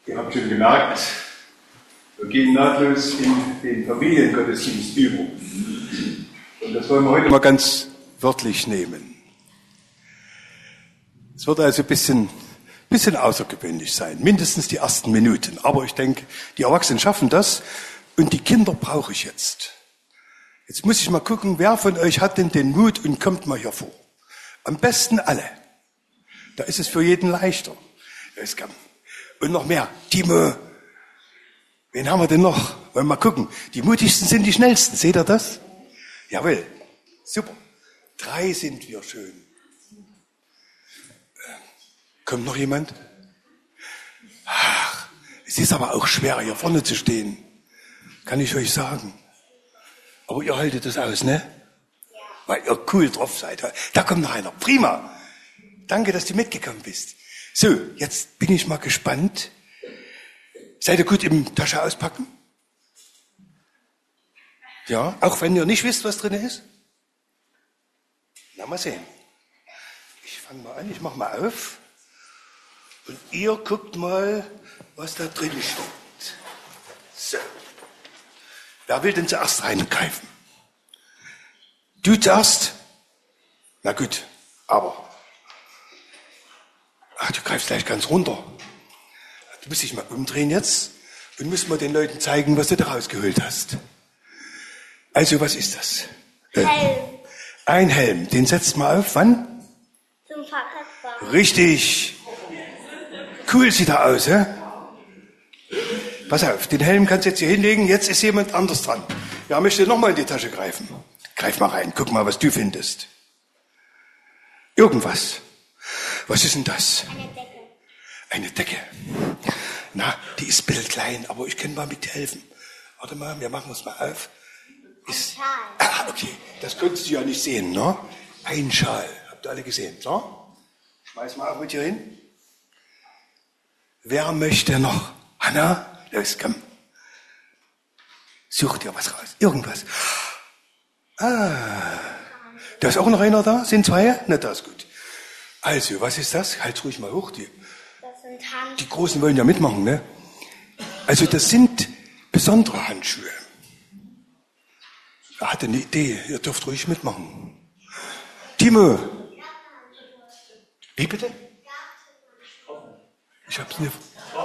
Ihr habt schon gemerkt, wir gehen nahtlos in den Familiengottesdienst über. Und das wollen wir heute mal ganz wörtlich nehmen. Es wird also ein bisschen außergewöhnlich sein, mindestens die ersten Minuten. Aber ich denke, die Erwachsenen schaffen das und die Kinder brauche ich jetzt. Jetzt muss ich mal gucken, wer von euch hat denn den Mut und kommt mal hier vor. Am besten alle. Da ist es für jeden leichter. Und noch mehr. Timo. Wen haben wir denn noch? Wollen wir mal gucken. Die mutigsten sind die schnellsten. Seht ihr das? Jawohl. Super. 3 sind wir schön. Kommt noch jemand? Ach, es ist aber auch schwer, hier vorne zu stehen. Kann ich euch sagen. Aber ihr haltet das aus, ne? Ja. Weil ihr cool drauf seid. Da kommt noch einer. Prima. Danke, dass du mitgekommen bist. So, jetzt bin ich mal gespannt. Seid ihr gut im Tasche auspacken? Ja, auch wenn ihr nicht wisst, was drin ist? Na, mal sehen. Ich fange mal an, ich mache mal auf. Und ihr guckt mal, was da drin steht. So. Wer will denn zuerst reingreifen? Du zuerst? Na gut, aber... Ach, du greifst gleich ganz runter. Du musst dich mal umdrehen jetzt und musst mal den Leuten zeigen, was du da rausgeholt hast. Also, was ist das? Helm. Ein Helm. Den setzt mal auf. Wann? Zum Fahrradfahren. Richtig. Cool sieht er aus, hä? Pass auf, den Helm kannst du jetzt hier hinlegen. Jetzt ist jemand anders dran. Wer möchte noch mal in die Tasche greifen? Greif mal rein. Guck mal, was du findest. Irgendwas. Was ist denn das? Eine Decke. Eine Decke. Na, die ist ein bisschen klein, aber ich kann mal mit dir helfen. Warte mal, wir machen uns mal auf. Ist, ein Schal. Okay, das konntest du ja nicht sehen, ne? Ein Schal. Habt ihr alle gesehen, so? Schmeiß mal auch mit hier hin. Wer möchte noch? Hanna? Los, komm. Such dir was raus. Irgendwas. Ah. Da ist auch noch einer da? Sind 2? Na, das ist gut. Also, was ist das? Halt ruhig mal hoch. Das sind Handschuhe. Die Großen wollen ja mitmachen, ne? Also, das sind besondere Handschuhe. Er hatte eine Idee. Ihr dürft ruhig mitmachen. Timo. Wie bitte? Ich hab's nicht.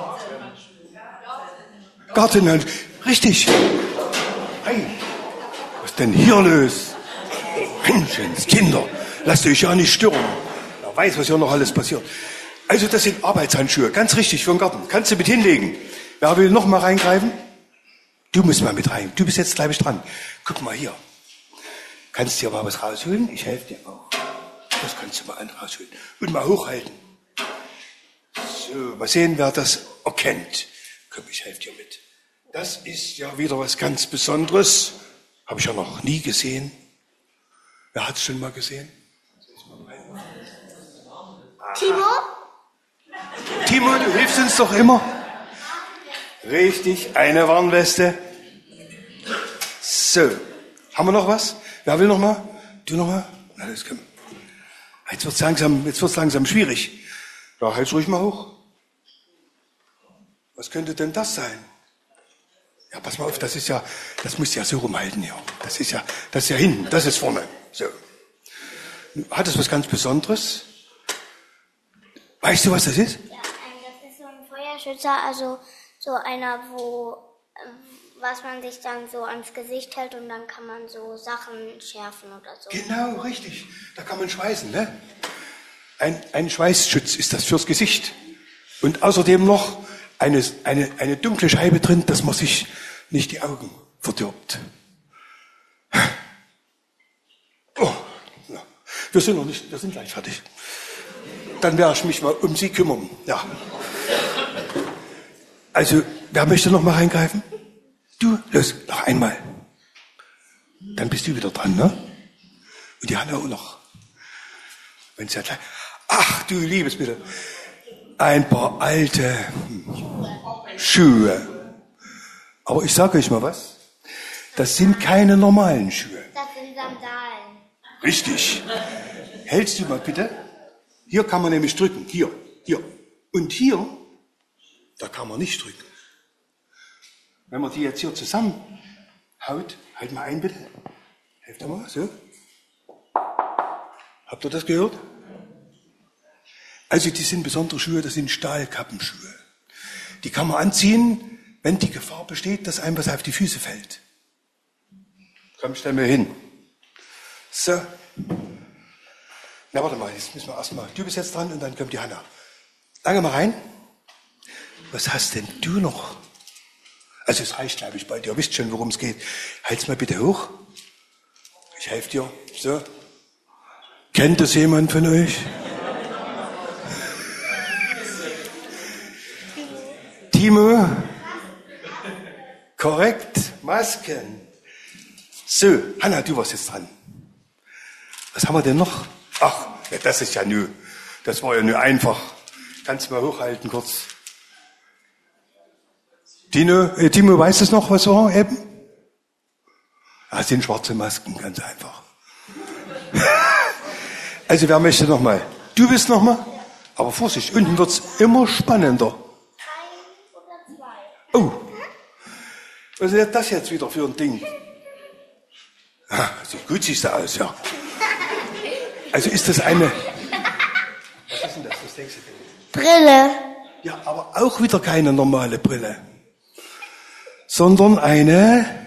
Gartenhandschuhe. Richtig. Hey. Was ist denn hier los? Menschens, Kinder. Lasst euch ja nicht stören. Wer weiß, was hier noch alles passiert. Also das sind Arbeitshandschuhe. Ganz richtig für den Garten. Kannst du mit hinlegen. Wer will noch mal reingreifen? Du musst mal mit rein. Du bist jetzt, glaube ich, dran. Guck mal hier. Kannst du dir mal was rausholen? Ich helfe dir auch. Das kannst du mal rausholen. Und mal hochhalten. So, mal sehen, wer das erkennt. Komm, ich helfe dir mit. Das ist ja wieder was ganz Besonderes. Habe ich ja noch nie gesehen. Wer hat es schon mal gesehen? Timo? Timo, du hilfst uns doch immer. Richtig, eine Warnweste. So, haben wir noch was? Wer will noch mal? Du noch mal? Na, das kann. Jetzt wird's langsam schwierig. Ja, halt's ruhig mal hoch. Was könnte denn das sein? Ja, pass mal auf, das musst du ja so rumhalten hier. Das ist ja hinten, das ist vorne. So. Hat es was ganz Besonderes? Weißt du, was das ist? Ja, das ist so ein Feuerschützer, also so einer, was man sich dann so ans Gesicht hält und dann kann man so Sachen schärfen oder so. Genau, richtig. Da kann man schweißen, ne? Ein Schweißschutz ist das fürs Gesicht. Und außerdem noch eine dunkle Scheibe drin, dass man sich nicht die Augen verdirbt. Oh, ja. Wir sind gleich fertig. Dann werde ich mich mal um Sie kümmern. Ja. Also, wer möchte noch mal reingreifen? Du, los, noch einmal. Dann bist du wieder dran, ne? Und die Hanna auch noch. Wenn's ja gleich. Ach, du liebes bitte. Ein paar alte Schuhe. Aber ich sage euch mal was. Das sind keine normalen Schuhe. Das sind Sandalen. Richtig. Hältst du mal bitte? Hier kann man nämlich drücken. Hier. Und hier, Da kann man nicht drücken. Wenn man die jetzt hier zusammenhaut, halt mal ein bitte. Helft mal, so. Habt ihr das gehört? Also die sind besondere Schuhe, das sind Stahlkappenschuhe. Die kann man anziehen, wenn die Gefahr besteht, dass einem was auf die Füße fällt. Komm, stell mir hin. So. Na, warte mal, jetzt müssen wir erstmal. Du bist jetzt dran und dann kommt die Hanna. Lange mal rein. Was hast denn du noch? Also es reicht, glaube ich, bald. Ihr wisst schon, worum es geht. Halt's mal bitte hoch. Ich helfe dir. So. Kennt das jemand von euch? Timo? Korrekt. Masken. So, Hanna, du warst jetzt dran. Was haben wir denn noch? Ach, ja, das ist ja nö. Das war ja nur einfach. Kannst du mal hochhalten kurz. Timo, weißt du es noch, was war eben? Das sind schwarze Masken, ganz einfach. Also wer möchte noch mal? Du bist noch mal? Aber Vorsicht, unten wird's immer spannender. 1 oder 2. Oh, was ist das jetzt wieder für ein Ding? Ah, sieht gut siehst du aus, ja. Also ist das eine... Was ist denn das? Was denkst du denn? Brille. Ja, aber auch wieder keine normale Brille. Sondern eine,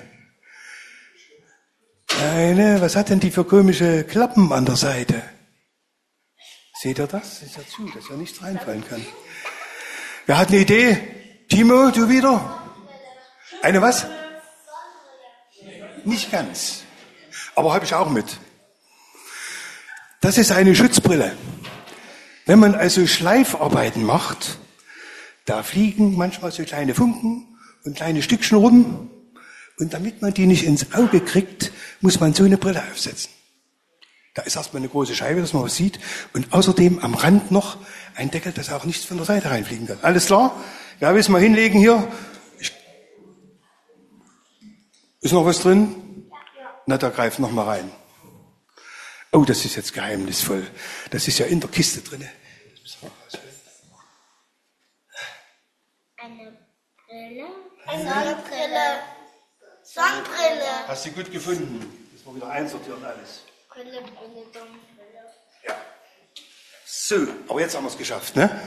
was hat denn die für komische Klappen an der Seite? Seht ihr das? Das ist ja zu, dass ja nichts reinfallen kann. Wer hat eine Idee? Timo, du wieder? Eine was? Nicht ganz. Aber habe ich auch mit. Das ist eine Schutzbrille. Wenn man also Schleifarbeiten macht, da fliegen manchmal so kleine Funken und kleine Stückchen rum. Und damit man die nicht ins Auge kriegt, muss man so eine Brille aufsetzen. Da ist erstmal eine große Scheibe, dass man was sieht. Und außerdem am Rand noch ein Deckel, dass auch nichts von der Seite reinfliegen kann. Alles klar? Ja, willst du mal hinlegen hier? Ist noch was drin? Na, da greif noch mal rein. Oh, das ist jetzt geheimnisvoll. Das ist ja in der Kiste drin. Das müssen wir rausholen. Eine Brille. Sonnenbrille. Sonnenbrille. Hast du gut gefunden? Das war wieder einsortiert alles. Brille, Sonnenbrille. Ja. So, aber jetzt haben wir es geschafft, ne?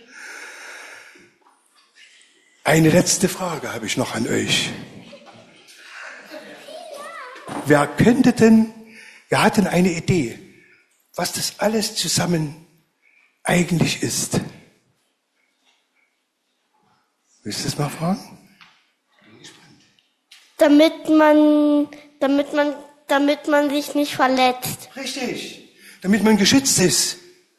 Eine letzte Frage habe ich noch an euch. Wer hat denn eine Idee, was das alles zusammen eigentlich ist? Willst du das mal fragen? Damit man sich nicht verletzt. Richtig, damit man geschützt ist.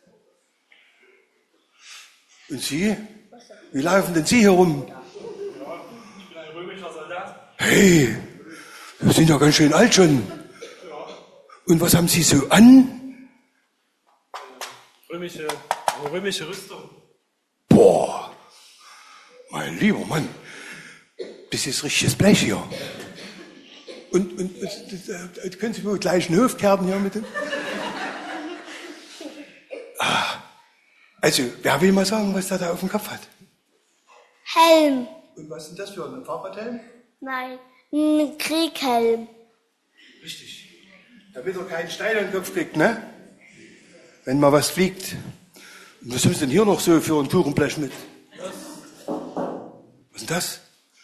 Und Sie? Wie laufen denn Sie herum? Ich bin ein römischer Soldat. Hey, Sie sind ja ganz schön alt schon. Und was haben Sie so an? Römische Rüstung. Boah, mein lieber Mann, das ist richtiges Blech hier. Und können Sie wohl gleich einen Hofkerben hier mit dem? Also, wer will mal sagen, was der da auf dem Kopf hat? Helm. Und was ist denn das für ein Fahrradhelm? Nein, ein Krieghelm. Richtig. Damit er keinen Stein an den Kopf kriegt, ne? Wenn mal was fliegt. Und was haben Sie denn hier noch so für ein Kuchenblech mit? Was ist denn das?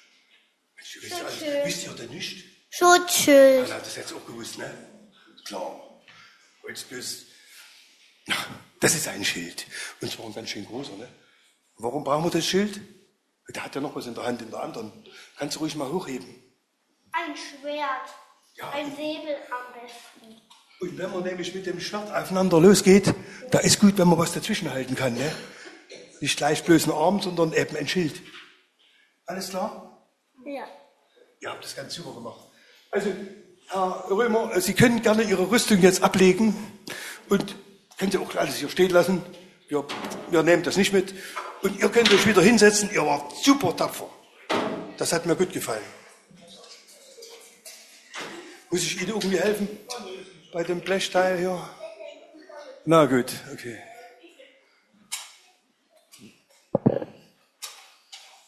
Wisst ihr denn nicht? Schutzschild. Man hat das jetzt auch gewusst, ne? Klar. Jetzt bloß. Das ist ein Schild. Und zwar ein ganz schön großer, ne? Warum brauchen wir das Schild? Der hat ja noch was in der Hand, in der anderen. Kannst du ruhig mal hochheben. Ein Schwert. Ja. Ein Säbel am besten. Und wenn man nämlich mit dem Schwert aufeinander losgeht, da ist gut, wenn man was dazwischen halten kann, ne? Nicht gleich bloß einen Arm, sondern eben ein Schild. Alles klar? Ja. Ihr habt das ganz super gemacht. Also, Herr Römer, Sie können gerne Ihre Rüstung jetzt ablegen und können Sie auch alles hier stehen lassen. Wir nehmen das nicht mit. Und ihr könnt euch wieder hinsetzen. Ihr wart super tapfer. Das hat mir gut gefallen. Muss ich Ihnen irgendwie helfen? Bei dem Blechteil hier? Na gut, okay.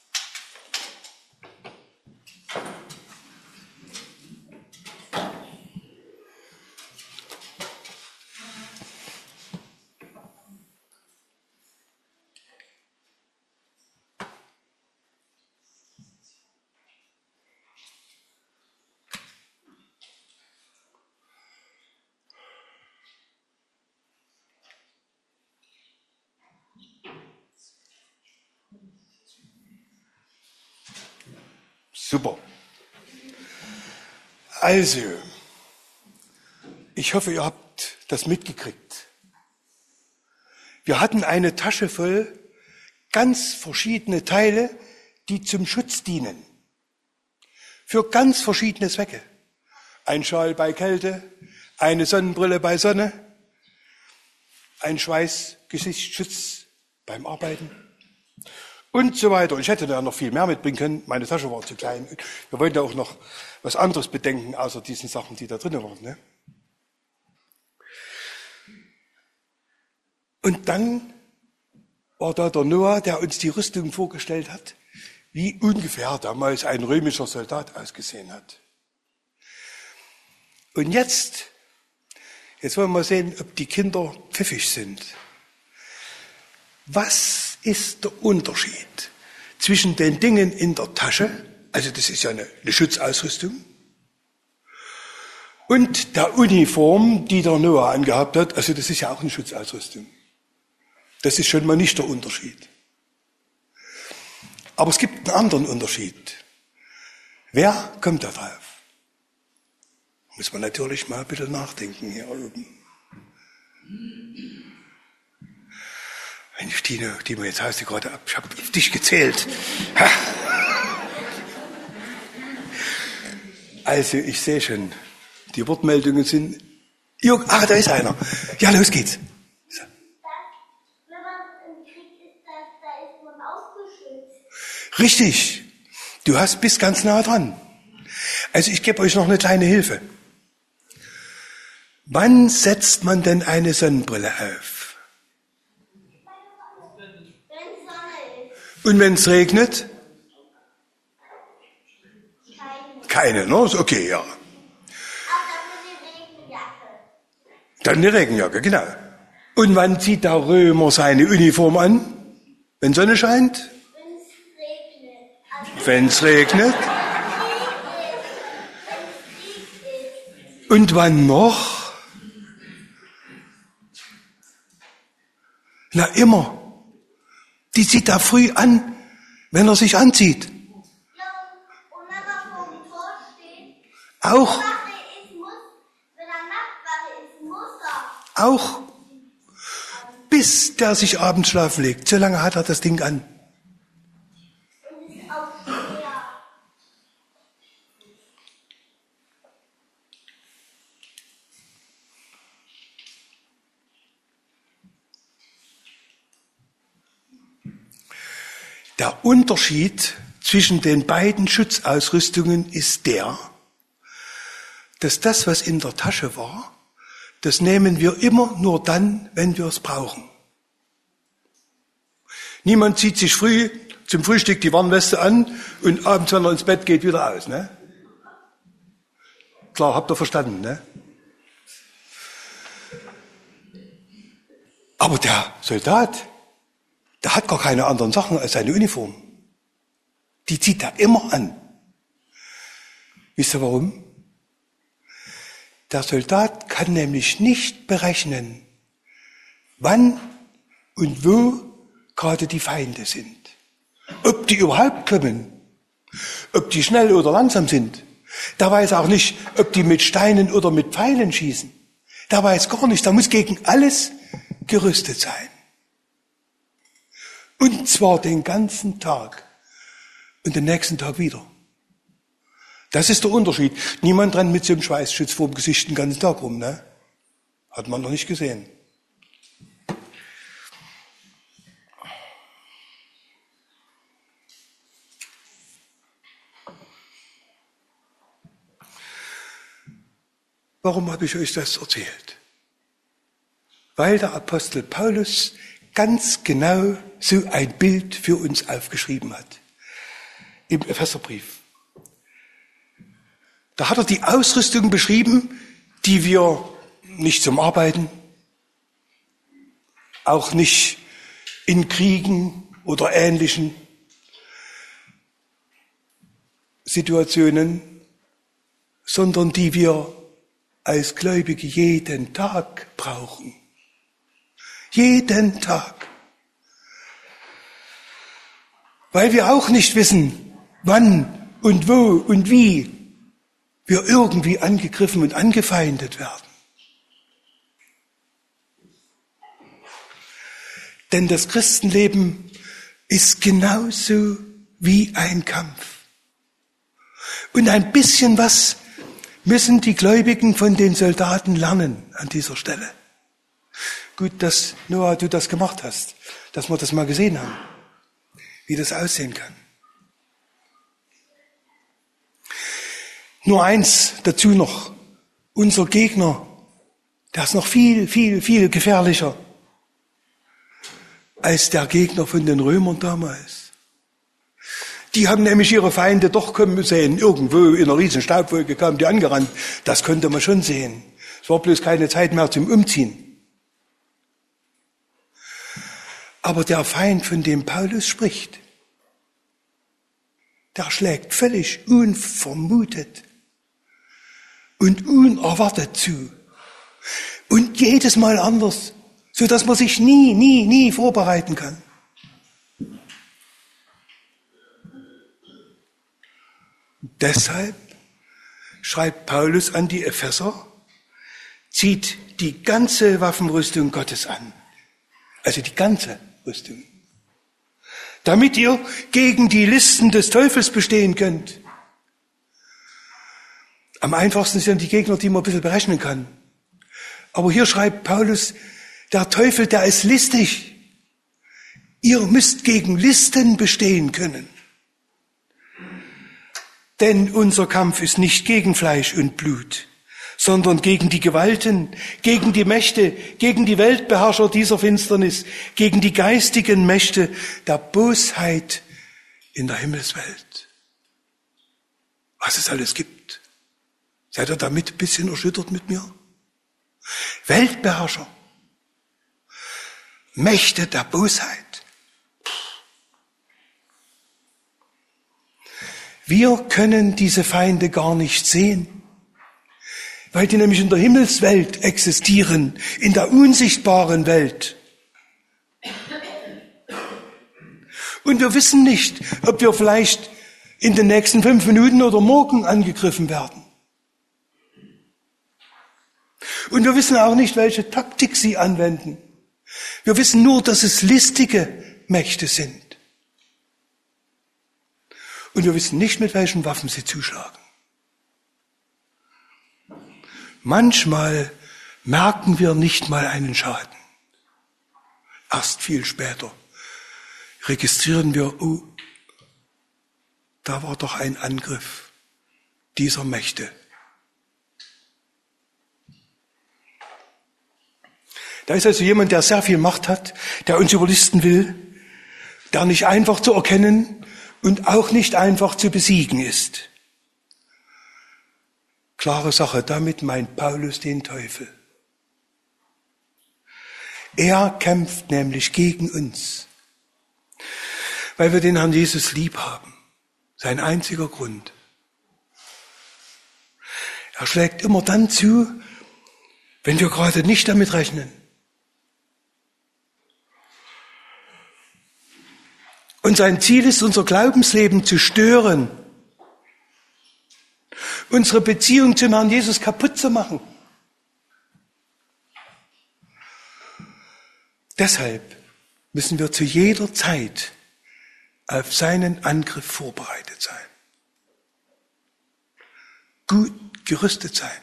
Super. Also, ich hoffe, ihr habt das mitgekriegt. Wir hatten eine Tasche voll ganz verschiedene Teile, die zum Schutz dienen. Für ganz verschiedene Zwecke. Ein Schal bei Kälte, eine Sonnenbrille bei Sonne, ein Schweiß-Gesichtsschutz beim Arbeiten und so weiter. Und ich hätte da noch viel mehr mitbringen können. Meine Tasche war zu klein. Wir wollten auch noch was anderes bedenken, außer diesen Sachen, die da drin waren. Ne? Und dann war da der Noah, der uns die Rüstung vorgestellt hat, wie ungefähr damals ein römischer Soldat ausgesehen hat. Und jetzt wollen wir sehen, ob die Kinder pfiffig sind. Was ist der Unterschied zwischen den Dingen in der Tasche, also das ist ja eine Schutzausrüstung, und der Uniform, die der Noah angehabt hat, also das ist ja auch eine Schutzausrüstung. Das ist schon mal nicht der Unterschied. Aber es gibt einen anderen Unterschied. Wer kommt da drauf? Muss man natürlich mal ein bisschen nachdenken hier oben. Mensch, Tino, jetzt haust du gerade ab. Ich habe auf dich gezählt. Also, ich sehe schon, die Wortmeldungen sind... da ist einer. Ja, los geht's. So. Wenn man im Krieg ist, da ist man ausgeschützt. Richtig. Du bist ganz nah dran. Also, ich gebe euch noch eine kleine Hilfe. Wann setzt man denn eine Sonnenbrille auf? Wenn Sonne ist. Und wenn es regnet? Keine. Keine, ne? Ist okay, ja. Aber dann die Regenjacke. Dann die Regenjacke, genau. Und wann zieht der Römer seine Uniform an? Wenn Sonne scheint? Wenn es regnet. Wenn es regnet? Und wann noch? Na, immer. Die zieht er früh an, wenn er sich anzieht. Ja, und wenn man vor dem Tor steht, Auch, wenn er Nachtwache ist, muss er. auch. Bis der sich abends schlafen legt. So lange hat er das Ding an. Und ist auch schwer. Der Unterschied zwischen den beiden Schutzausrüstungen ist der, dass das, was in der Tasche war, das nehmen wir immer nur dann, wenn wir es brauchen. Niemand zieht sich früh zum Frühstück die Warnweste an und abends, wenn er ins Bett geht, wieder aus. Ne? Klar, habt ihr verstanden, ne? Aber der Soldat, der hat gar keine anderen Sachen als seine Uniform. Die zieht er immer an. Wisst ihr warum? Der Soldat kann nämlich nicht berechnen, wann und wo gerade die Feinde sind. Ob die überhaupt kommen, ob die schnell oder langsam sind. Der weiß auch nicht, ob die mit Steinen oder mit Pfeilen schießen. Der weiß gar nicht, der muss gegen alles gerüstet sein. Und zwar den ganzen Tag und den nächsten Tag wieder. Das ist der Unterschied. Niemand rennt mit so einem Schweißschutz vor dem Gesicht den ganzen Tag rum, ne? Hat man noch nicht gesehen. Warum habe ich euch das erzählt? Weil der Apostel Paulus ganz genau so ein Bild für uns aufgeschrieben hat. Im Epheserbrief. Da hat er die Ausrüstung beschrieben, die wir nicht zum Arbeiten, auch nicht in Kriegen oder ähnlichen Situationen, sondern die wir als Gläubige jeden Tag brauchen. Jeden Tag. Weil wir auch nicht wissen, wann und wo und wie wir irgendwie angegriffen und angefeindet werden. Denn das Christenleben ist genauso wie ein Kampf. Und ein bisschen was müssen die Gläubigen von den Soldaten lernen an dieser Stelle. Gut, dass, Noah, du das gemacht hast, dass wir das mal gesehen haben, wie das aussehen kann. Nur eins dazu noch. Unser Gegner, der ist noch viel, viel, viel gefährlicher als der Gegner von den Römern damals. Die haben nämlich ihre Feinde doch kommen sehen. Irgendwo in einer riesen Staubwolke kamen die angerannt. Das konnte man schon sehen. Es war bloß keine Zeit mehr zum Umziehen. Aber der Feind, von dem Paulus spricht, der schlägt völlig unvermutet und unerwartet zu. Und jedes Mal anders, sodass man sich nie vorbereiten kann. Deshalb schreibt Paulus an die Epheser, zieht die ganze Waffenrüstung Gottes an. Also die ganze Rüstung. Damit ihr gegen die Listen des Teufels bestehen könnt. Am einfachsten sind die Gegner, die man ein bisschen berechnen kann. Aber hier schreibt Paulus, der Teufel, der ist listig. Ihr müsst gegen Listen bestehen können. Denn unser Kampf ist nicht gegen Fleisch und Blut, sondern gegen die Gewalten, gegen die Mächte, gegen die Weltbeherrscher dieser Finsternis, gegen die geistigen Mächte der Bosheit in der Himmelswelt. Was es alles gibt. Seid ihr damit ein bisschen erschüttert mit mir? Weltbeherrscher, Mächte der Bosheit. Wir können diese Feinde gar nicht sehen, weil die nämlich in der Himmelswelt existieren, in der unsichtbaren Welt. Und wir wissen nicht, ob wir vielleicht in den nächsten 5 Minuten oder morgen angegriffen werden. Und wir wissen auch nicht, welche Taktik sie anwenden. Wir wissen nur, dass es listige Mächte sind. Und wir wissen nicht, mit welchen Waffen sie zuschlagen. Manchmal merken wir nicht mal einen Schaden. Erst viel später registrieren wir, oh, da war doch ein Angriff dieser Mächte. Da ist also jemand, der sehr viel Macht hat, der uns überlisten will, der nicht einfach zu erkennen und auch nicht einfach zu besiegen ist. Klare Sache, damit meint Paulus den Teufel. Er kämpft nämlich gegen uns, weil wir den Herrn Jesus lieb haben. Sein einziger Grund. Er schlägt immer dann zu, wenn wir gerade nicht damit rechnen. Und sein Ziel ist, unser Glaubensleben zu stören, unsere Beziehung zum Herrn Jesus kaputt zu machen. Deshalb müssen wir zu jeder Zeit auf seinen Angriff vorbereitet sein. Gut gerüstet sein.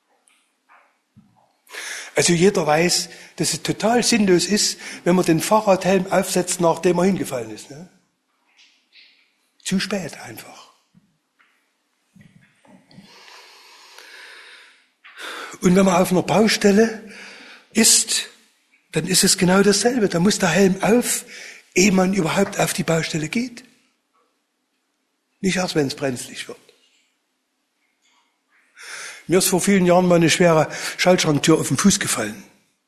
Also jeder weiß, dass es total sinnlos ist, wenn man den Fahrradhelm aufsetzt, nachdem er hingefallen ist. Ne? Zu spät einfach. Und wenn man auf einer Baustelle ist, dann ist es genau dasselbe. Da muss der Helm auf, ehe man überhaupt auf die Baustelle geht. Nicht erst, wenn es brenzlig wird. Mir ist vor vielen Jahren mal eine schwere Schaltschranktür auf den Fuß gefallen.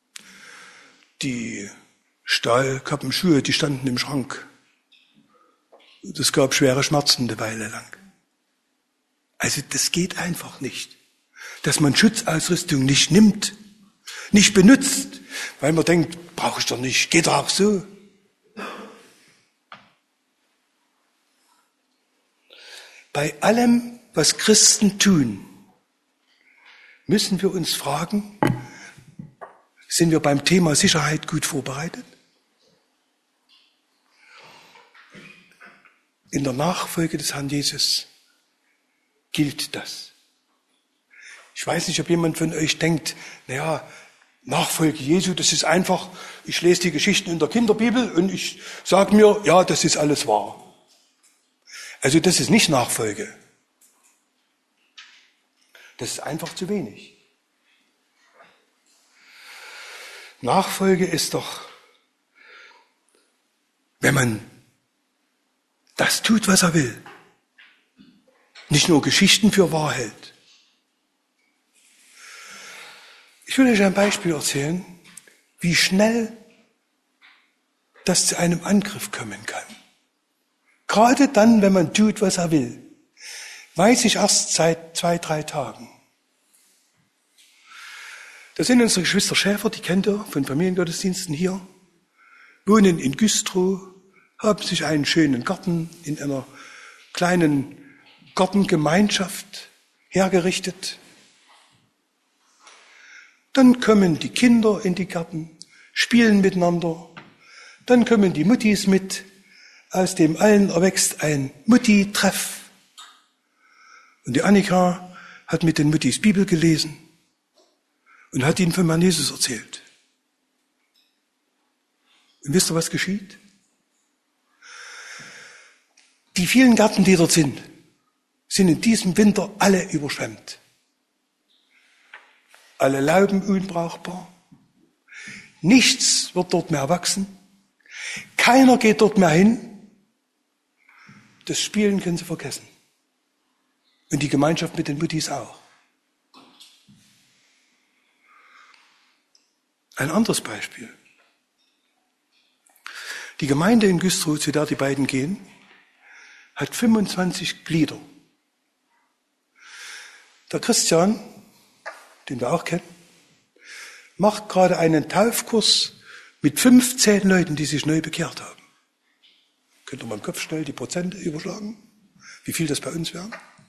Die Stahlkappenschuhe, die standen im Schrank. Das gab schwere Schmerzen eine Weile lang. Also das geht einfach nicht. Dass man Schutzausrüstung nicht nimmt, nicht benutzt, weil man denkt, brauche ich doch nicht, geht doch auch so. Bei allem, was Christen tun, müssen wir uns fragen, sind wir beim Thema Sicherheit gut vorbereitet? In der Nachfolge des Herrn Jesus gilt das. Ich weiß nicht, ob jemand von euch denkt, naja, Nachfolge Jesu, das ist einfach, ich lese die Geschichten in der Kinderbibel und ich sage mir, ja, das ist alles wahr. Also das ist nicht Nachfolge. Das ist einfach zu wenig. Nachfolge ist doch, wenn man das tut, was er will, nicht nur Geschichten für wahr hält. Ich will euch ein Beispiel erzählen, wie schnell das zu einem Angriff kommen kann. Gerade dann, wenn man tut, was er will, weiß ich erst seit 2-3 Tagen. Das sind unsere Geschwister Schäfer, die kennt ihr von Familiengottesdiensten hier, wohnen in Güstrow, haben sich einen schönen Garten in einer kleinen Gartengemeinschaft hergerichtet. Dann kommen die Kinder in die Gärten, spielen miteinander. Dann kommen die Muttis mit. Aus dem allen erwächst ein Mutti-Treff. Und die Annika hat mit den Muttis Bibel gelesen und hat ihnen von Herrn Jesus erzählt. Und wisst ihr, was geschieht? Die vielen Gärten, die dort sind in diesem Winter alle überschwemmt. Alle Lauben unbrauchbar. Nichts wird dort mehr wachsen. Keiner geht dort mehr hin. Das Spielen können sie vergessen. Und die Gemeinschaft mit den Muttis auch. Ein anderes Beispiel. Die Gemeinde in Güstrow, zu der die beiden gehen, hat 25 Glieder. Der Christian, den wir auch kennen, macht gerade einen Taufkurs mit 15 Leuten, die sich neu bekehrt haben. Könnt ihr mal im Kopf schnell die Prozente überschlagen? Wie viel das bei uns wären?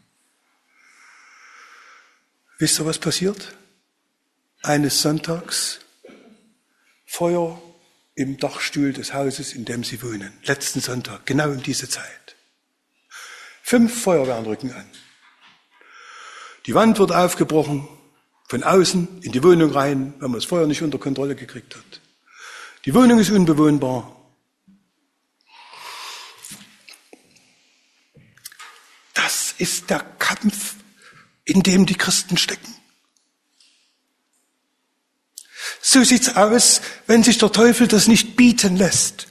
Wisst ihr, was passiert? Eines Sonntags Feuer im Dachstuhl des Hauses, in dem sie wohnen. Letzten Sonntag, genau um diese Zeit. 5 Feuerwehren rücken an. Die Wand wird aufgebrochen, von außen in die Wohnung rein, weil man das Feuer nicht unter Kontrolle gekriegt hat. Die Wohnung ist unbewohnbar. Das ist der Kampf, in dem die Christen stecken. So sieht's aus, wenn sich der Teufel das nicht bieten lässt.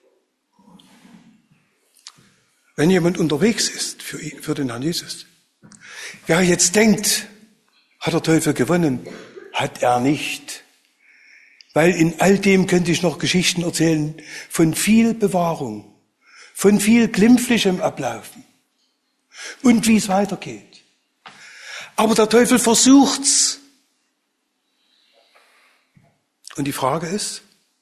Wenn jemand unterwegs ist für den Herrn Jesus. Wer jetzt denkt, hat der Teufel gewonnen? Hat er nicht. Weil in all dem könnte ich noch Geschichten erzählen von viel Bewahrung, von viel glimpflichem Ablaufen und wie es weitergeht. Aber der Teufel versucht's. Und die Frage ist,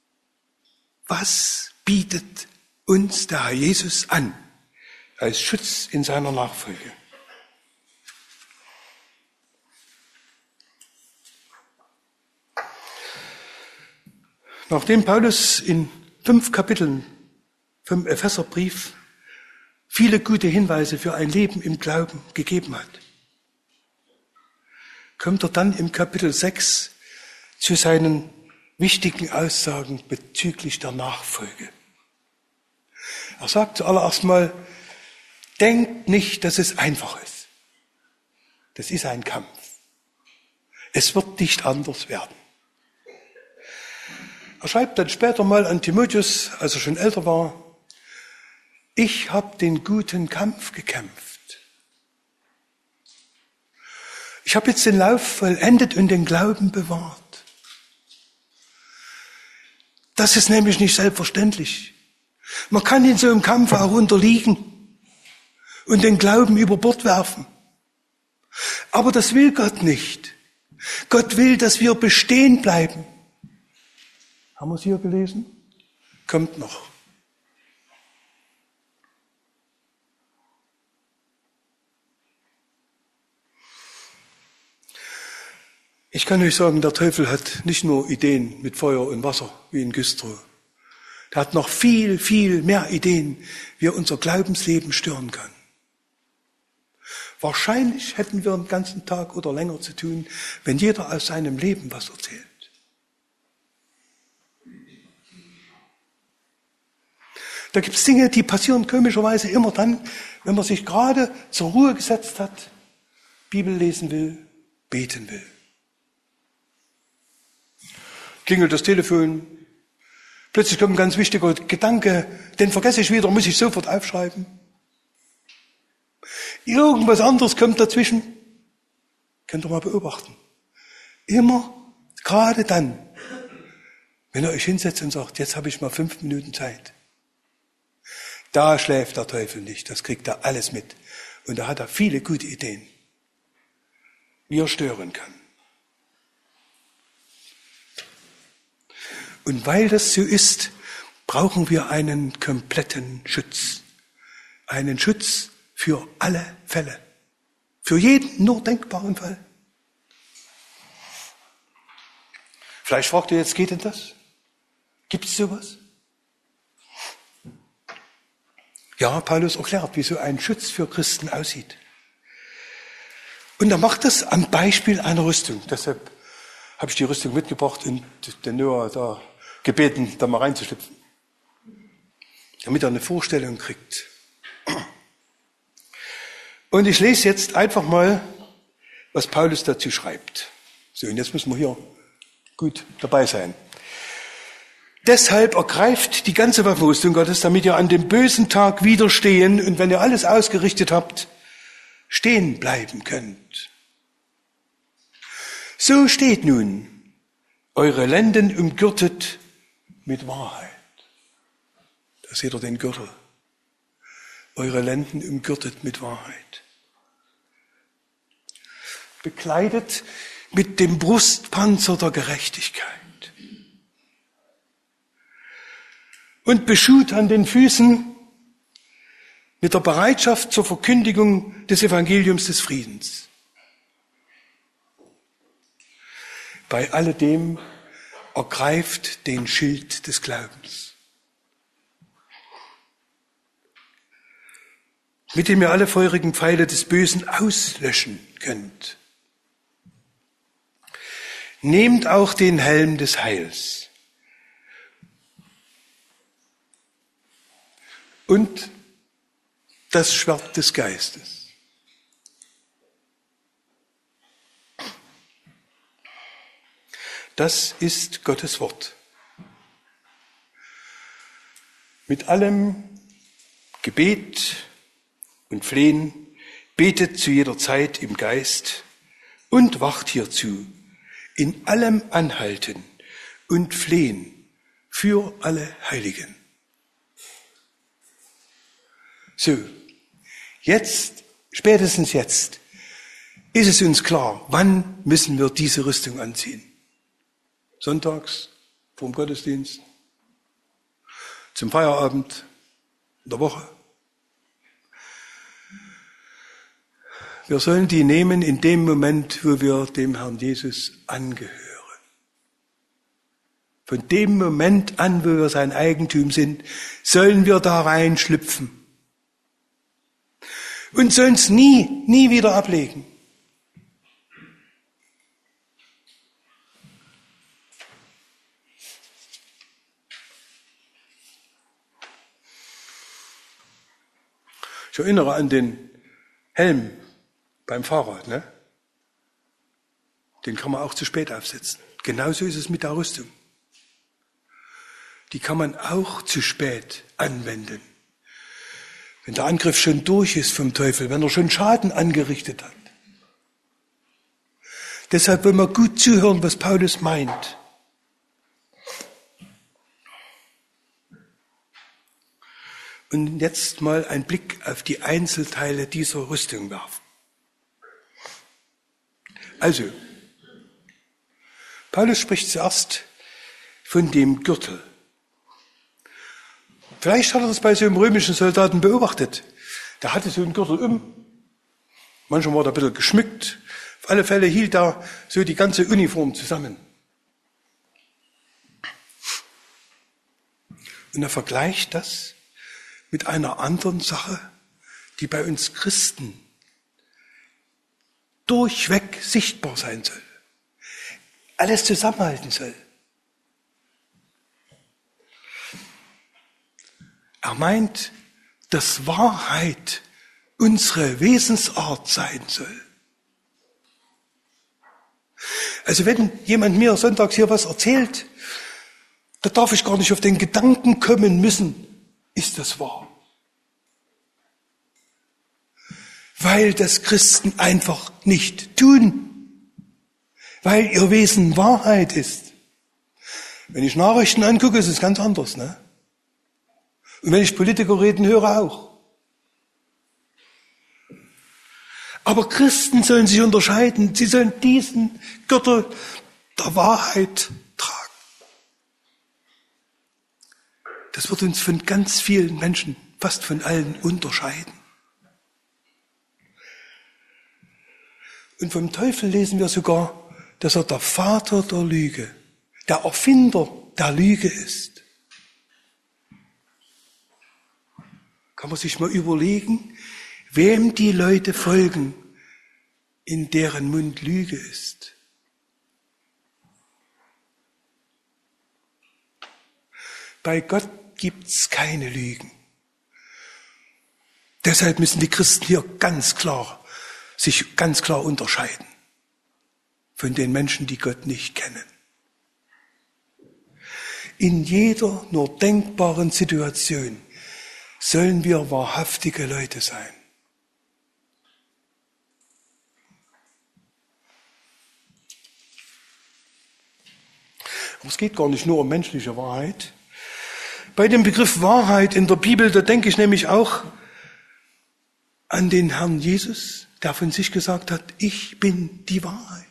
was bietet uns der Herr Jesus an als Schutz in seiner Nachfolge? Nachdem Paulus in 5 Kapiteln vom Epheserbrief viele gute Hinweise für ein Leben im Glauben gegeben hat, kommt er dann im Kapitel 6 zu seinen wichtigen Aussagen bezüglich der Nachfolge. Er sagt zuallererst mal, denkt nicht, dass es einfach ist. Das ist ein Kampf. Es wird nicht anders werden. Er schreibt dann später mal an Timotheus, als er schon älter war, ich habe den guten Kampf gekämpft. Ich habe jetzt den Lauf vollendet und den Glauben bewahrt. Das ist nämlich nicht selbstverständlich. Man kann in so einem Kampf auch unterliegen und den Glauben über Bord werfen. Aber das will Gott nicht. Gott will, dass wir bestehen bleiben. Haben wir es hier gelesen? Kommt noch. Ich kann euch sagen, der Teufel hat nicht nur Ideen mit Feuer und Wasser wie in Güstrow. Der hat noch viel, viel mehr Ideen, wie er unser Glaubensleben stören kann. Wahrscheinlich hätten wir den ganzen Tag oder länger zu tun, wenn jeder aus seinem Leben was erzählt. Da gibt es Dinge, die passieren komischerweise immer dann, wenn man sich gerade zur Ruhe gesetzt hat, Bibel lesen will, beten will. Klingelt das Telefon, plötzlich kommt ein ganz wichtiger Gedanke, den vergesse ich wieder, muss ich sofort aufschreiben. Irgendwas anderes kommt dazwischen. Könnt ihr mal beobachten. Immer, gerade dann, wenn ihr euch hinsetzt und sagt, jetzt habe ich mal 5 Minuten Zeit. Da schläft der Teufel nicht, das kriegt er alles mit. Und da hat er viele gute Ideen, wie er stören kann. Und weil das so ist, brauchen wir einen kompletten Schutz. Einen Schutz für alle Fälle. Für jeden nur denkbaren Fall. Vielleicht fragt ihr jetzt, geht denn das? Gibt es sowas? Ja, Paulus erklärt, wie so ein Schutz für Christen aussieht. Und er macht das am Beispiel einer Rüstung. Deshalb habe ich die Rüstung mitgebracht und den Noah da gebeten, da mal reinzuschlüpfen. Damit er eine Vorstellung kriegt. Und ich lese jetzt einfach mal, was Paulus dazu schreibt. So, und jetzt müssen wir hier gut dabei sein. Deshalb ergreift die ganze Waffenrüstung Gottes, damit ihr an dem bösen Tag widerstehen und wenn ihr alles ausgerichtet habt, stehen bleiben könnt. So steht nun, eure Lenden umgürtet mit Wahrheit. Da seht ihr den Gürtel. Eure Lenden umgürtet mit Wahrheit. Bekleidet mit dem Brustpanzer der Gerechtigkeit. Und beschut an den Füßen mit der Bereitschaft zur Verkündigung des Evangeliums des Friedens. Bei alledem ergreift den Schild des Glaubens, mit dem ihr alle feurigen Pfeile des Bösen auslöschen könnt. Nehmt auch den Helm des Heils und das Schwert des Geistes. Das ist Gottes Wort. Mit allem Gebet und Flehen betet zu jeder Zeit im Geist und wacht hierzu in allem Anhalten und Flehen für alle Heiligen. So, jetzt, spätestens jetzt, ist es uns klar, wann müssen wir diese Rüstung anziehen? Sonntags, vorm Gottesdienst, zum Feierabend, in der Woche. Wir sollen die nehmen in dem Moment, wo wir dem Herrn Jesus angehören. Von dem Moment an, wo wir sein Eigentum sind, sollen wir da reinschlüpfen. Und sollen es nie wieder ablegen. Ich erinnere an den Helm beim Fahrrad, ne? Den kann man auch zu spät aufsetzen. Genauso ist es mit der Rüstung. Die kann man auch zu spät anwenden. Wenn der Angriff schon durch ist vom Teufel, wenn er schon Schaden angerichtet hat. Deshalb wollen wir gut zuhören, was Paulus meint. Und jetzt mal einen Blick auf die Einzelteile dieser Rüstung werfen. Also, Paulus spricht zuerst von dem Gürtel. Vielleicht hat er das bei so einem römischen Soldaten beobachtet. Der hatte so einen Gürtel um. Manchmal war der ein bisschen geschmückt, Auf alle Fälle hielt da so die ganze Uniform zusammen. Und er vergleicht das mit einer anderen Sache, die bei uns Christen durchweg sichtbar sein soll. Alles zusammenhalten soll. Er meint, dass Wahrheit unsere Wesensart sein soll. Also wenn jemand mir sonntags hier was erzählt, da darf ich gar nicht auf den Gedanken kommen müssen, ist das wahr? Weil das Christen einfach nicht tun. Weil ihr Wesen Wahrheit ist. Wenn ich Nachrichten angucke, ist es ganz anders, ne? Und wenn ich Politiker reden höre, auch. Aber Christen sollen sich unterscheiden. Sie sollen diesen Gürtel der Wahrheit tragen. Das wird uns von ganz vielen Menschen, fast von allen, unterscheiden. Und vom Teufel lesen wir sogar, dass er der Vater der Lüge, der Erfinder der Lüge ist. Kann man sich mal überlegen, wem die Leute folgen, in deren Mund Lüge ist. Bei Gott gibt's keine Lügen. Deshalb müssen die Christen hier sich ganz klar unterscheiden von den Menschen, die Gott nicht kennen. In jeder nur denkbaren Situation sollen wir wahrhaftige Leute sein. Aber es geht gar nicht nur um menschliche Wahrheit. Bei dem Begriff Wahrheit in der Bibel, da denke ich nämlich auch an den Herrn Jesus, der von sich gesagt hat, ich bin die Wahrheit.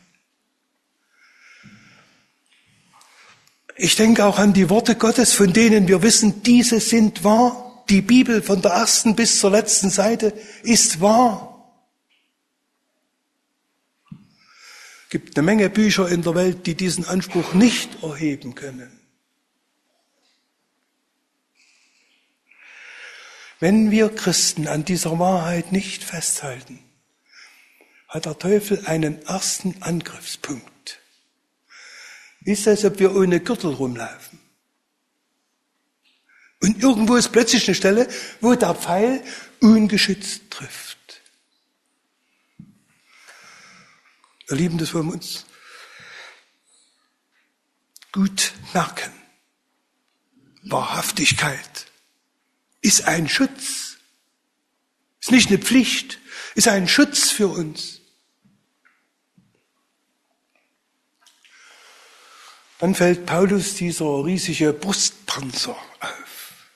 Ich denke auch an die Worte Gottes, von denen wir wissen, diese sind wahr. Die Bibel von der ersten bis zur letzten Seite ist wahr. Es gibt eine Menge Bücher in der Welt, die diesen Anspruch nicht erheben können. Wenn wir Christen an dieser Wahrheit nicht festhalten, hat der Teufel einen ersten Angriffspunkt. Ist es, als ob wir ohne Gürtel rumlaufen. Und irgendwo ist plötzlich eine Stelle, wo der Pfeil ungeschützt trifft. Ihr Lieben, das wollen wir uns gut merken. Wahrhaftigkeit ist ein Schutz. Ist nicht eine Pflicht, ist ein Schutz für uns. Dann fällt Paulus dieser riesige Brustpanzer auf.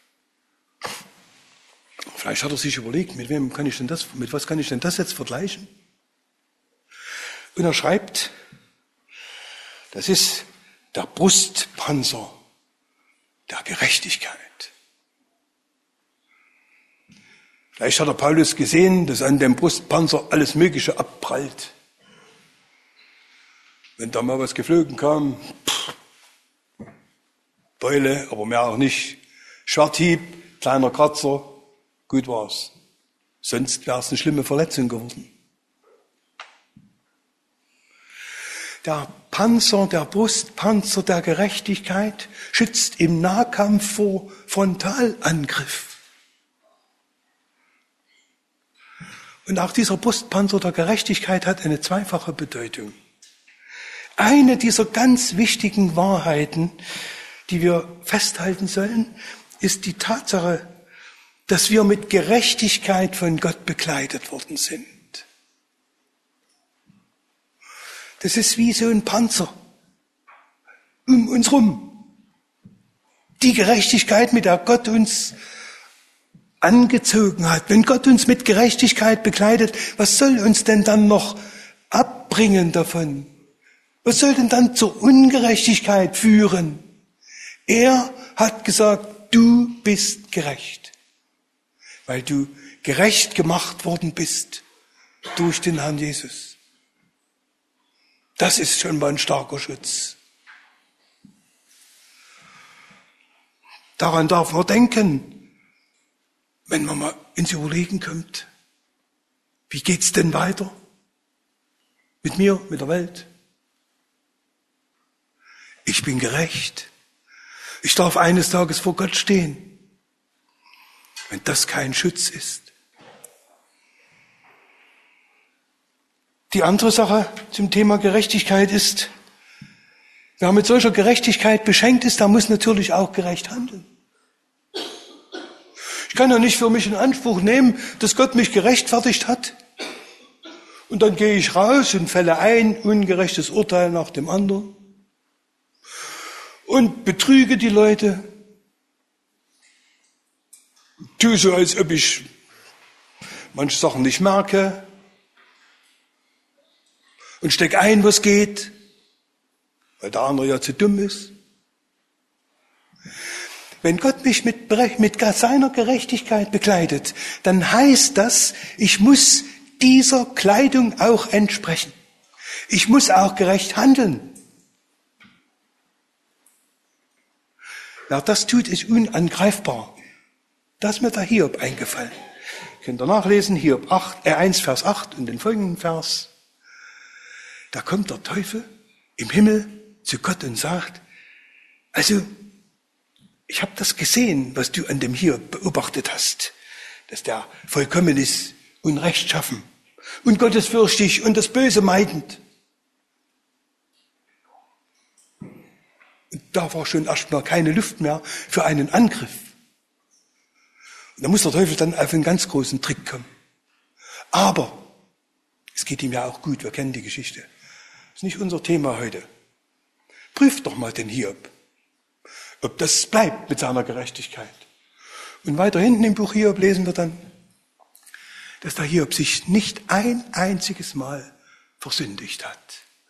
Vielleicht hat er sich überlegt, mit was kann ich denn das jetzt vergleichen? Und er schreibt, das ist der Brustpanzer der Gerechtigkeit. Vielleicht hat der Paulus gesehen, dass an dem Brustpanzer alles Mögliche abprallt. Wenn da mal was geflogen kam, Beule, aber mehr auch nicht. Schwerthieb, kleiner Kratzer, gut war's. Sonst wäre es eine schlimme Verletzung geworden. Der Panzer, der Brustpanzer der Gerechtigkeit schützt im Nahkampf vor Frontalangriff. Und auch dieser Brustpanzer der Gerechtigkeit hat eine zweifache Bedeutung. Eine dieser ganz wichtigen Wahrheiten, die wir festhalten sollen, ist die Tatsache, dass wir mit Gerechtigkeit von Gott bekleidet worden sind. Das ist wie so ein Panzer um uns rum. Die Gerechtigkeit, mit der Gott uns angezogen hat. Wenn Gott uns mit Gerechtigkeit bekleidet, was soll uns denn dann noch abbringen davon? Was soll denn dann zur Ungerechtigkeit führen? Er hat gesagt, du bist gerecht, weil du gerecht gemacht worden bist durch den Herrn Jesus. Das ist schon mal ein starker Schutz. Daran darf man denken, wenn man mal ins Überlegen kommt. Wie geht's denn weiter? Mit mir, mit der Welt? Ich bin gerecht. Ich darf eines Tages vor Gott stehen. Wenn das kein Schutz ist. Die andere Sache zum Thema Gerechtigkeit ist, wer mit solcher Gerechtigkeit beschenkt ist, der muss natürlich auch gerecht handeln. Ich kann ja nicht für mich in Anspruch nehmen, dass Gott mich gerechtfertigt hat. Und dann gehe ich raus und fälle ein ungerechtes Urteil nach dem anderen. Und betrüge die Leute. Tue so, als ob ich manche Sachen nicht merke. Und stecke ein, was geht, weil der andere ja zu dumm ist. Wenn Gott mich mit seiner Gerechtigkeit bekleidet, dann heißt das, ich muss dieser Kleidung auch entsprechen. Ich muss auch gerecht handeln. Wer das tut, ist unangreifbar. Das ist mir der Hiob eingefallen. Könnt ihr nachlesen, Hiob 1, Vers 8 und den folgenden Vers. Da kommt der Teufel im Himmel zu Gott und sagt, also, ich habe das gesehen, was du an dem Hiob beobachtet hast, dass der vollkommen ist und rechtschaffen und gottesfürchtig und das Böse meidend. Und da war schon erstmal keine Luft mehr für einen Angriff. Und da muss der Teufel dann auf einen ganz großen Trick kommen. Aber es geht ihm ja auch gut, wir kennen die Geschichte. Das ist nicht unser Thema heute. Prüft doch mal den Hiob, ob das bleibt mit seiner Gerechtigkeit. Und weiter hinten im Buch Hiob lesen wir dann, dass der Hiob sich nicht ein einziges Mal versündigt hat.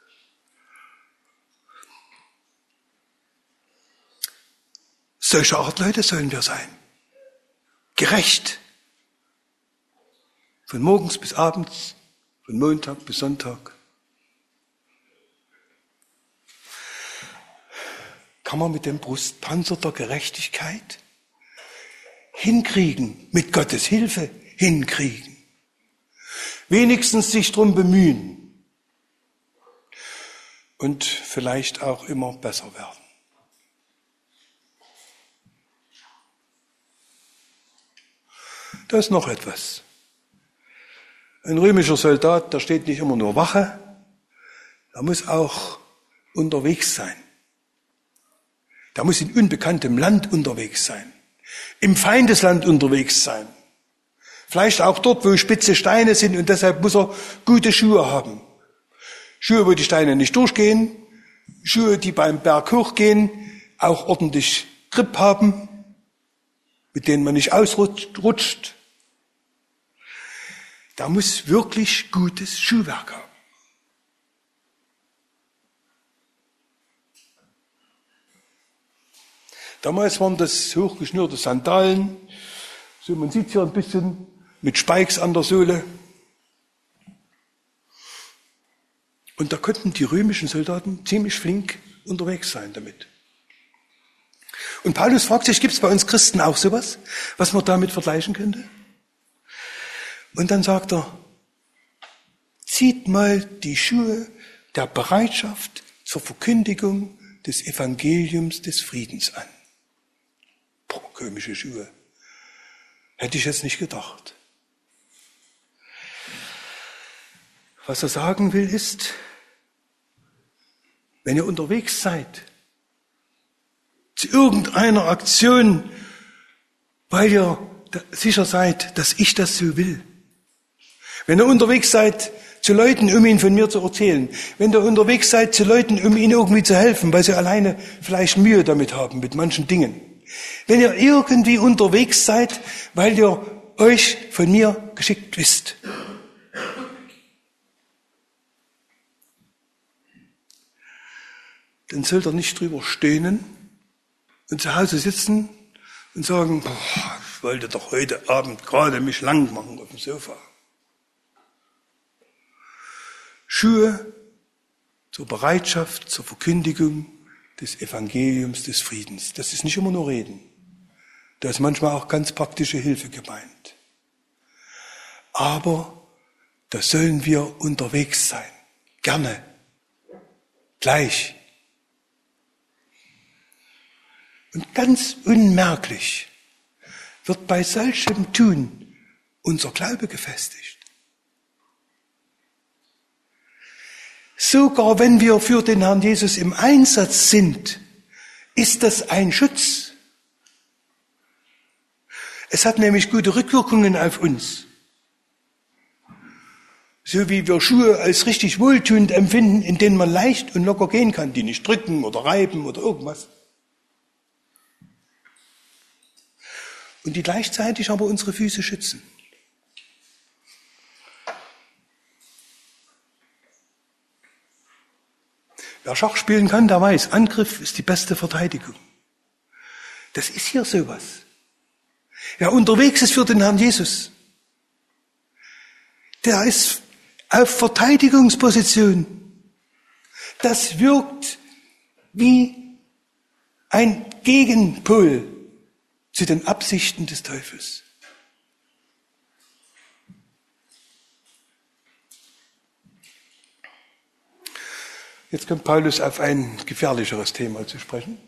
Solche Art Leute sollen wir sein. Gerecht. Von morgens bis abends, von Montag bis Sonntag. Kann man mit dem Brustpanzer der Gerechtigkeit hinkriegen, mit Gottes Hilfe hinkriegen. Wenigstens sich drum bemühen und vielleicht auch immer besser werden. Da ist noch etwas. Ein römischer Soldat, der steht nicht immer nur Wache, er muss auch unterwegs sein. Der muss in unbekanntem Land unterwegs sein, im Feindesland unterwegs sein. Vielleicht auch dort, wo spitze Steine sind und deshalb muss er gute Schuhe haben. Schuhe, wo die Steine nicht durchgehen, Schuhe, die beim Berg hochgehen, auch ordentlich Grip haben, mit denen man nicht ausrutscht. Da muss wirklich gutes Schuhwerk haben. Damals waren das hochgeschnürte Sandalen, so man sieht hier ein bisschen, mit Spikes an der Sohle. Und da konnten die römischen Soldaten ziemlich flink unterwegs sein damit. Und Paulus fragt sich, gibt es bei uns Christen auch sowas, was man damit vergleichen könnte? Und dann sagt er, zieht mal die Schuhe der Bereitschaft zur Verkündigung des Evangeliums des Friedens an. Boah, komische Schuhe. Hätte ich jetzt nicht gedacht. Was er sagen will ist, wenn ihr unterwegs seid, zu irgendeiner Aktion, weil ihr sicher seid, dass ich das so will. Wenn ihr unterwegs seid zu Leuten, um ihnen von mir zu erzählen. Wenn ihr unterwegs seid zu Leuten, um ihnen irgendwie zu helfen, weil sie alleine vielleicht Mühe damit haben, mit manchen Dingen. Wenn ihr irgendwie unterwegs seid, weil ihr euch von mir geschickt wisst. Dann sollt ihr nicht drüber stöhnen und zu Hause sitzen und sagen, boah, ich wollte doch heute Abend gerade mich lang machen auf dem Sofa. Schuhe zur Bereitschaft, zur Verkündigung des Evangeliums des Friedens. Das ist nicht immer nur Reden. Da ist manchmal auch ganz praktische Hilfe gemeint. Aber da sollen wir unterwegs sein. Gerne. Gleich. Und ganz unmerklich wird bei solchem Tun unser Glaube gefestigt. Sogar wenn wir für den Herrn Jesus im Einsatz sind, ist das ein Schutz. Es hat nämlich gute Rückwirkungen auf uns. So wie wir Schuhe als richtig wohltuend empfinden, in denen man leicht und locker gehen kann, die nicht drücken oder reiben oder irgendwas. Und die gleichzeitig aber unsere Füße schützen. Wer Schach spielen kann, der weiß, Angriff ist die beste Verteidigung. Das ist hier sowas. Wer unterwegs ist für den Herrn Jesus, der ist auf Verteidigungsposition. Das wirkt wie ein Gegenpol zu den Absichten des Teufels. Jetzt kommt Paulus auf ein gefährlicheres Thema zu sprechen.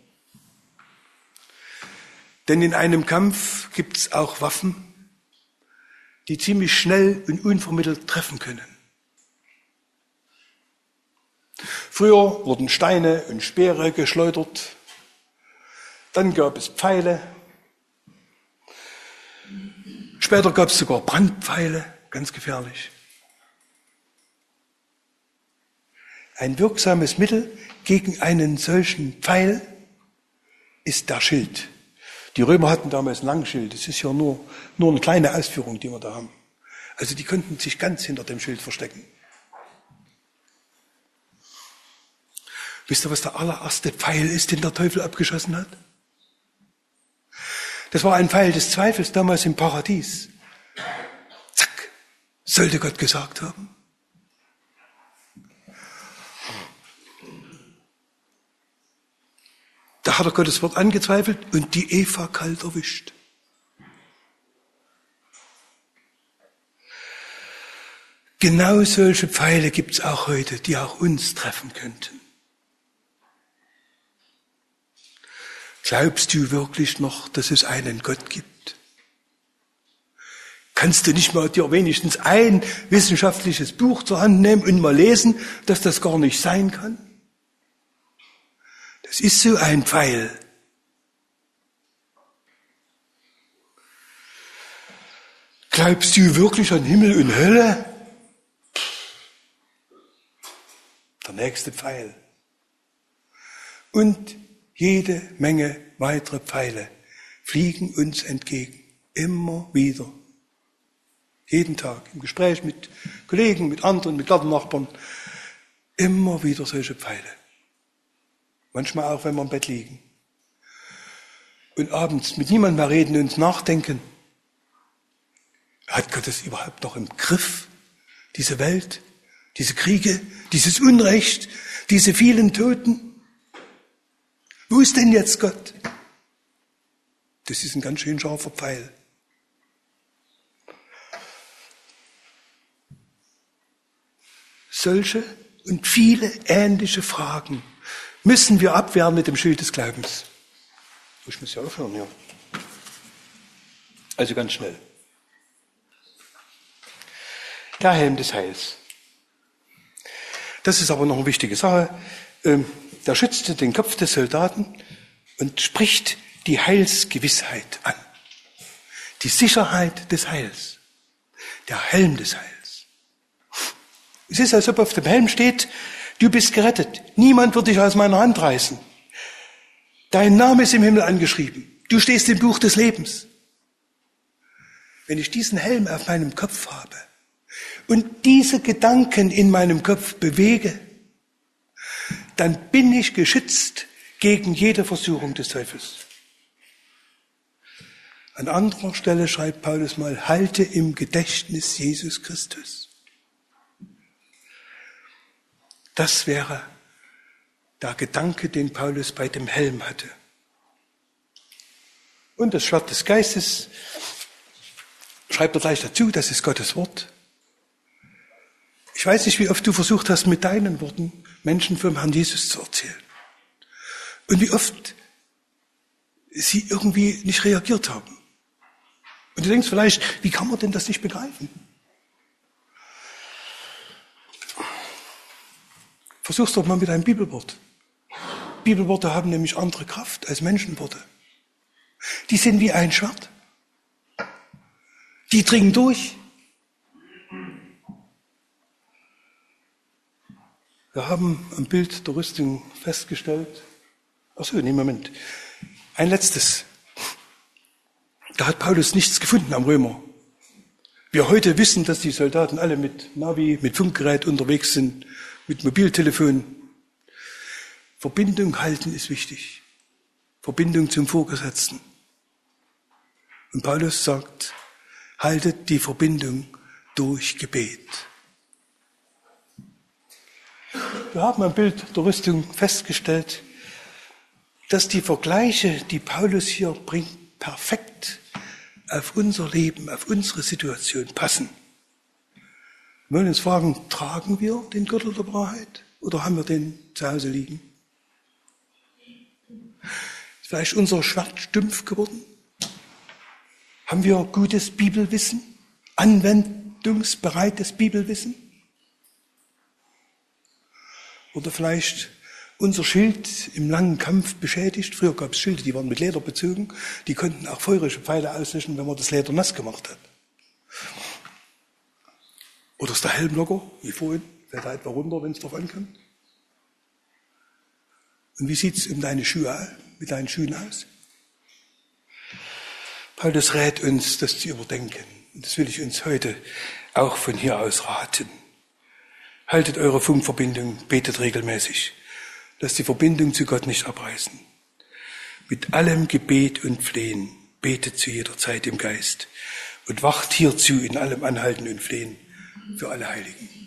Denn in einem Kampf gibt es auch Waffen, die ziemlich schnell und unvermittelt treffen können. Früher wurden Steine und Speere geschleudert, dann gab es Pfeile, später gab es sogar Brandpfeile, ganz gefährlich. Ein wirksames Mittel gegen einen solchen Pfeil ist der Schild. Die Römer hatten damals ein Langschild, das ist ja nur eine kleine Ausführung, die wir da haben. Also die konnten sich ganz hinter dem Schild verstecken. Wisst ihr, was der allererste Pfeil ist, den der Teufel abgeschossen hat? Das war ein Pfeil des Zweifels damals im Paradies. Zack, sollte Gott gesagt haben. Da hat er Gottes Wort angezweifelt und die Eva kalt erwischt. Genau solche Pfeile gibt es auch heute, die auch uns treffen könnten. Glaubst du wirklich noch, dass es einen Gott gibt? Kannst du nicht mal dir wenigstens ein wissenschaftliches Buch zur Hand nehmen und mal lesen, dass das gar nicht sein kann? Das ist so ein Pfeil. Glaubst du wirklich an Himmel und Hölle? Der nächste Pfeil. Und jede Menge weitere Pfeile fliegen uns entgegen. Immer wieder. Jeden Tag. Im Gespräch mit Kollegen, mit anderen, mit Gartennachbarn. Immer wieder solche Pfeile. Manchmal auch, wenn wir im Bett liegen. Und abends mit niemandem mehr reden und nachdenken. Hat Gott das überhaupt noch im Griff? Diese Welt, diese Kriege, dieses Unrecht, diese vielen Toten? Wo ist denn jetzt Gott? Das ist ein ganz schön scharfer Pfeil. Solche und viele ähnliche Fragen müssen wir abwehren mit dem Schild des Glaubens. Ich muss ja aufhören, ja. Also ganz schnell. Der Helm des Heils. Das ist aber noch eine wichtige Sache. Der schützte den Kopf des Soldaten und spricht die Heilsgewissheit an. Die Sicherheit des Heils. Der Helm des Heils. Es ist, als ob auf dem Helm steht, du bist gerettet. Niemand wird dich aus meiner Hand reißen. Dein Name ist im Himmel angeschrieben. Du stehst im Buch des Lebens. Wenn ich diesen Helm auf meinem Kopf habe und diese Gedanken in meinem Kopf bewege, dann bin ich geschützt gegen jede Versuchung des Teufels. An anderer Stelle schreibt Paulus mal, halte im Gedächtnis Jesus Christus. Das wäre der Gedanke, den Paulus bei dem Helm hatte. Und das Schwert des Geistes, schreibt er gleich dazu, das ist Gottes Wort. Ich weiß nicht, wie oft du versucht hast, mit deinen Worten Menschen vom Herrn Jesus zu erzählen. Und wie oft sie irgendwie nicht reagiert haben. Und du denkst vielleicht, wie kann man denn das nicht begreifen? Versuch's doch mal mit einem Bibelwort. Bibelworte haben nämlich andere Kraft als Menschenworte. Die sind wie ein Schwert. Die dringen durch. Wir haben am Bild der Rüstung festgestellt, Moment. Ein letztes. Da hat Paulus nichts gefunden am Römer. Wir heute wissen, dass die Soldaten alle mit Navi, mit Funkgerät unterwegs sind, mit Mobiltelefon. Verbindung halten ist wichtig. Verbindung zum Vorgesetzten. Und Paulus sagt, haltet die Verbindung durch Gebet. Wir haben am Bild der Rüstung festgestellt, dass die Vergleiche, die Paulus hier bringt, perfekt auf unser Leben, auf unsere Situation passen. Wir wollen uns fragen, tragen wir den Gürtel der Wahrheit oder haben wir den zu Hause liegen? Ist vielleicht unser Schwert stumpf geworden? Haben wir gutes Bibelwissen, anwendungsbereites Bibelwissen? Oder vielleicht unser Schild im langen Kampf beschädigt. Früher gab es Schilde, die waren mit Leder bezogen. Die konnten auch feurische Pfeile auslöschen, wenn man das Leder nass gemacht hat. Oder ist der Helm locker, wie vorhin? Fällt er etwa runter, wenn es drauf ankommt? Und wie sieht es mit deinen Schuhen aus? Paulus rät uns, das zu überdenken. Und das will ich uns heute auch von hier aus raten. Haltet eure Funkverbindung, betet regelmäßig. Lasst die Verbindung zu Gott nicht abreißen. Mit allem Gebet und Flehen betet zu jeder Zeit im Geist und wacht hierzu in allem Anhalten und Flehen für alle Heiligen.